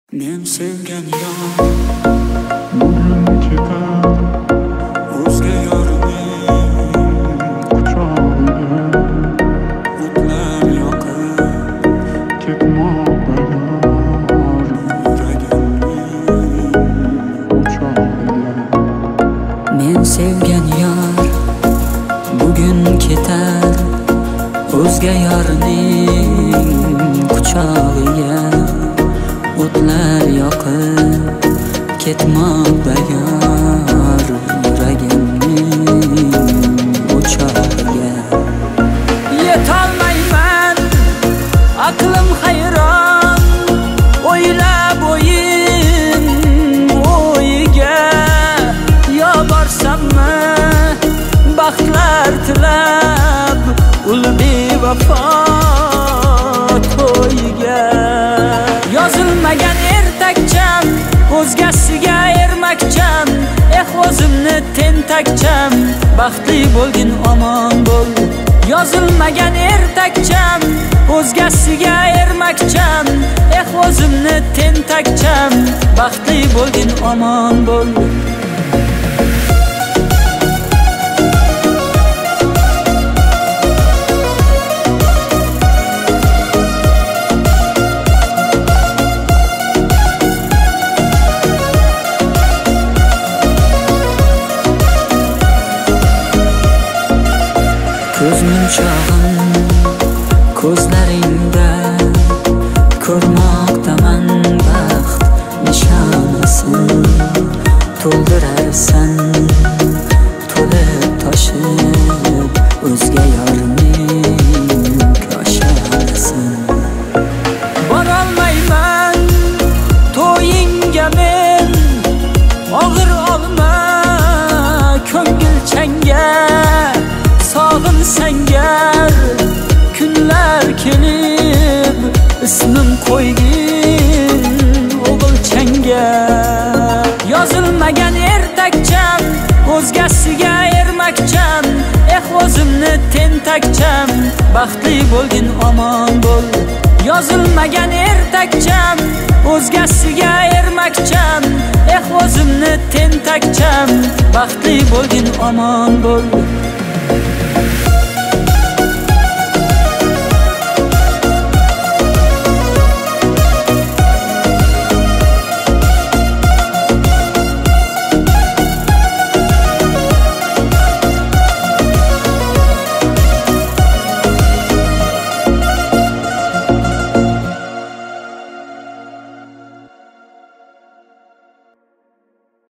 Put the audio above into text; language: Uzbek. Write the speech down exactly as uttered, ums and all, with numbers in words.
Men sevgan yor bugun ketar o'zga yorning quchog'iga o'tlar yoqib ketmoqda yor yuragimning o'chog'iga. Men sevgan yor bugun ketar o'zga yorning quchog'iga o'tlar yoqib ketmoqda yor yuragimning o'chog'iga. Yetolmayman aqlim hayron o'ylab o'yin o'yiga. Yo borsammi baxtlar tilab ul bevafo to'yiga. Yozilmagan ertakcham o'zgasiga ermakcham, eh o'zimni tentakcham, baxtli bo'lgin omon bo'l. Yozilmagan ertakcham o'zgasiga ermakcham, eh o'zimni tentakcham, baxtli bo'lgin omon bo'l. Ko'z munchog'im ko'zlaringda ko'rmoqdaman baxt nishonasin. To'ldirarsan to'lib toshib o'zga yorning koshalasin. Borolmayman to'yingga men, og'ir olma ko'ngil changa. Sog'in sangar kunlar kelib ismim qo'ygin o'g'ilchanga. Yozilmagan ertakcham o'zgasiga ermakcham, eh o'zimni tentakcham, baxtli bo'lgin omon bo'l. Yozilmagan ertakcham o'zgasiga ermakcham, eh o'zimni tentakcham, baxtli bo'lgin omon bo'l.